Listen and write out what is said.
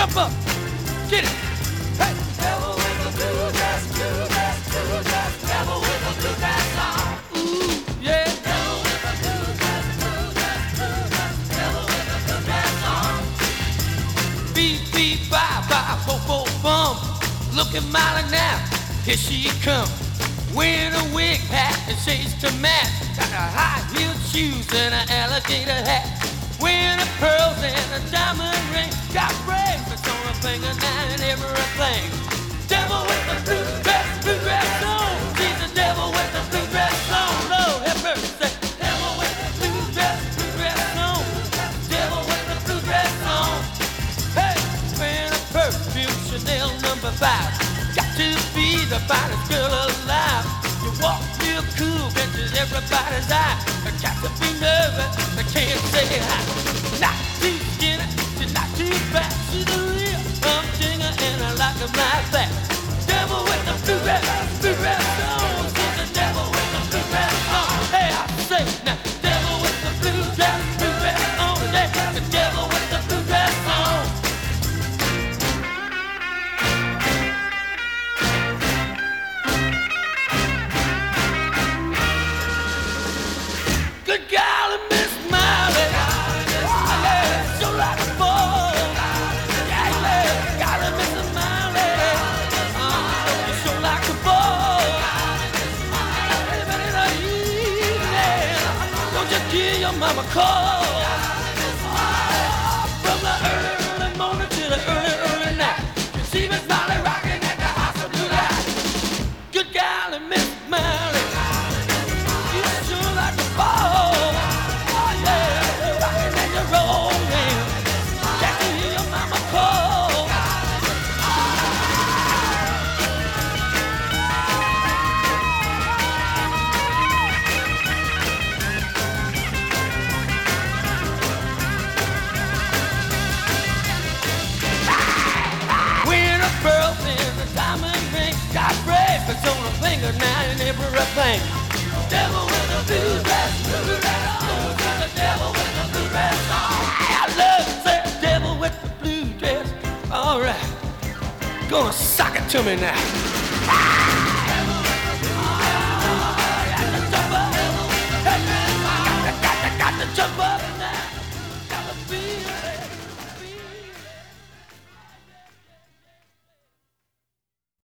Jump up, get it. Hey. Devil with the blue dress, blue dress, blue dress. Devil with the blue dress on. Ooh, yeah. Devil with the blue dress, blue dress, blue dress. Devil with the blue dress on. Beep, beep, bye, bye, bo, bo, bum. Look at Molly now, here she come. Wearing a wig hat and shades to match. Got her high-heeled shoes and an alligator hat. Wearing her pearls and a diamond ring. Got bracelets on her finger now and everything. Devil with the blue dress on. She's the devil with the blue dress on. Lord have mercy. Devil with the blue dress on. Devil with the blue dress on. Hey, wearing a perfume Chanel number 5. Got to be the finest girl alive. You walk real cool, catches everybody's eye. I got to be nervous, I can't say hi. Not too skinny, she's not too fat. She's a real humdinger and I like her like that. Devil with the blue dress on. She's the devil with the blue dress on. Hey, I say now, devil with the blue dress on. Yeah, the devil with the blue dress on. Good golly, Miss Molly. Oh, yeah, sure like a ball. Yeah, yeah, golly, Miss Molly. You sure like a ball. Even in the evening, don't you give your mama a call. From the early morning to the early night, you see Miss Molly rocking at the house of blue light. Good golly, Miss Molly. You sure like a ball. Oh yeah, rockin' and you're rolling. Can't you hear your mama call? Wearing a pearl and a diamond ring. Got bracelets on her finger now and everything. Devil with the blue dress on. The devil with the blue dress on. I love that devil with the blue dress. All right, gonna sock it to me now.